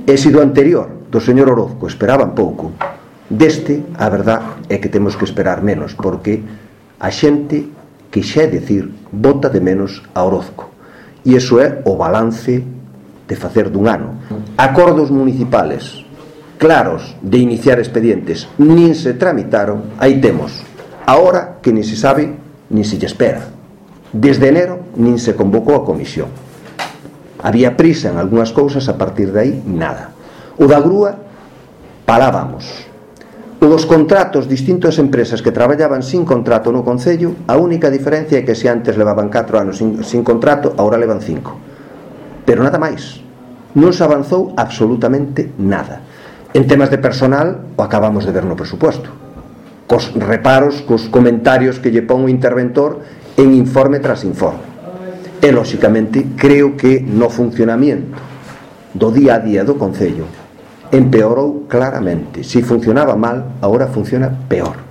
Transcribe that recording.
E se do anterior, do señor Orozco, esperaban pouco, deste, a verdad é que temos que esperar menos, porque a xente, que xa é dicir, vota de menos a Orozco. E iso é o balance de facer dun ano. Acordos municipales claros de iniciar expedientes nin se tramitaron, aí temos. Ahora que nin se sabe, nin se lle espera. Desde enero nin se convocou a comisión. Había prisa en algunhas cousas, a partir de aí nada. O da grúa, parábamos. O dos contratos, distintas empresas que traballaban sin contrato no Concello, a única diferencia é que se antes levaban 4 anos sin contrato, agora levan 5. Pero nada máis. Non se avanzou absolutamente nada. En temas de personal, o acabamos de ver no presupuesto, cos reparos, cos comentarios que lle pon o interventor en informe tras informe. E, lóxicamente, creo que no funcionamiento do día a día do Concello empeorou claramente. Si funcionaba mal, agora funciona peor.